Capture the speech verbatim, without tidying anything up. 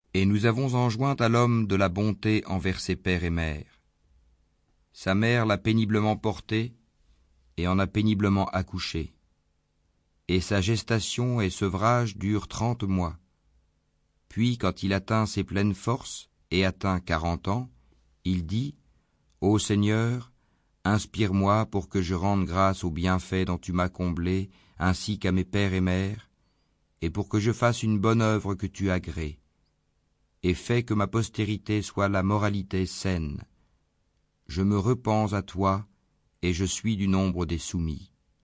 Et nous avons enjoint à l'homme de la bonté envers ses pères et mères. Sa mère l'a péniblement porté et en a péniblement accouché. Et sa gestation et sevrage durent trente mois. Puis, quand il atteint ses pleines forces et atteint quarante ans, il dit : Ô Seigneur, inspire-moi pour que je rende grâce aux bienfaits dont tu m'as comblé, ainsi qu'à mes pères et mères, et pour que je fasse une bonne œuvre que tu agrées. Et fais que ma postérité soit la moralité saine. Je me repens à toi, et je suis du nombre des soumis.